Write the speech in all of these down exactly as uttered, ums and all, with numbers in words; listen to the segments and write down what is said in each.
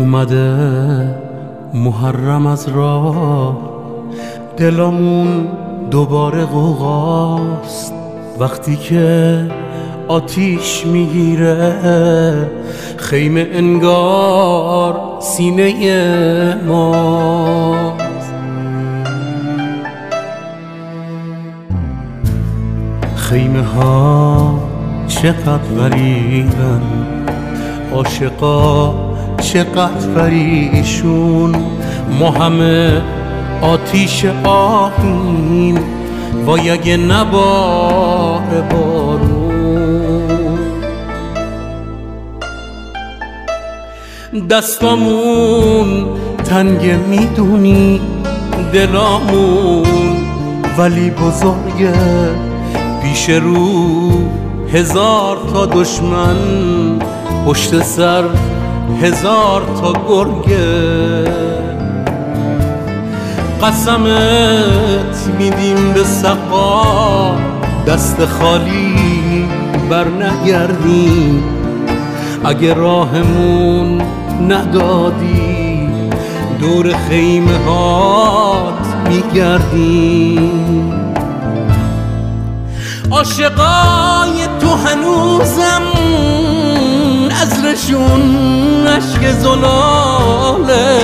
اومده محرم از راه، دلمون دوباره غوغاست وقتی که آتیش میگیره خیمه، انگار سینه ماست. خیمه ها چقدر غریبن، عاشقا چقدر پریشون، ما همه آتیش آهیم وای اگه نباره بارون. دستامون تنگ میدونی دلامون، ولی بزرگه پیش رو هزار تا دشمن، پشت سر هزار تا گرگه. قسمت میدیم به سقا دست خالی بر نگردیم، اگه راهمون ندادی دور خیمه هات میگردیم. عاشقای تو هنوزم عذرشون عشق زلاله،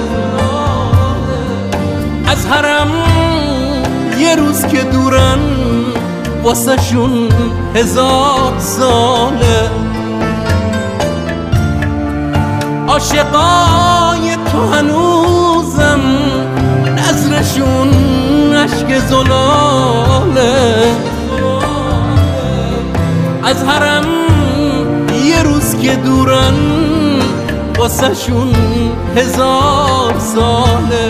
از حرم یه روز که دورن واسه شون هزار ساله. عاشقای تو هنوزم نظرشون عشق زلاله، از حرم یه روز که دورن واسه شون هزار ساله.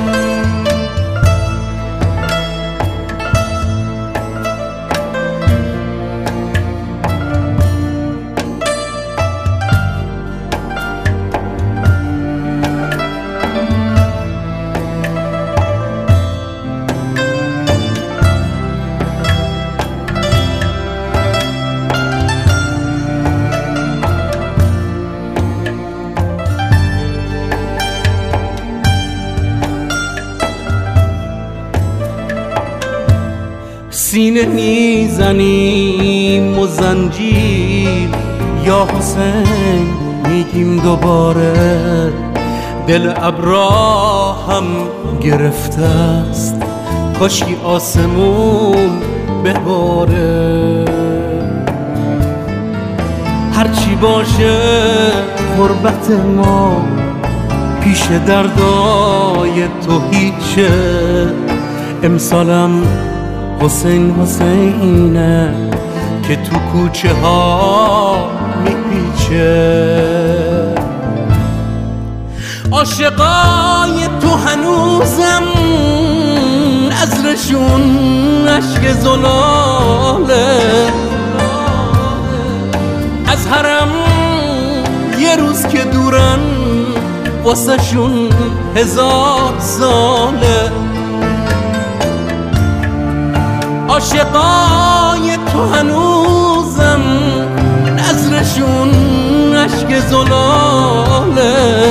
سینه میزنیم و زنجیر یا حسین میگیم دوباره، دل ابراهیم گرفته است کاشکی آسمون بباره. هرچی باشه غربت ما پیش دردای تو هیچه، امسالم حسین حسینه که تو کوچه ها میپیچه. عاشقای تو هنوزم عذرشون عشق زلاله، از حرم یه روز که دورن واسه شون هزار ساله. عاشقای تو هنوزم نظرشون عشق زلاله،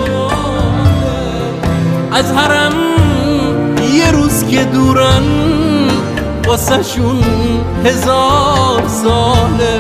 از حرم یه روز که دورن واسه شون هزار ساله.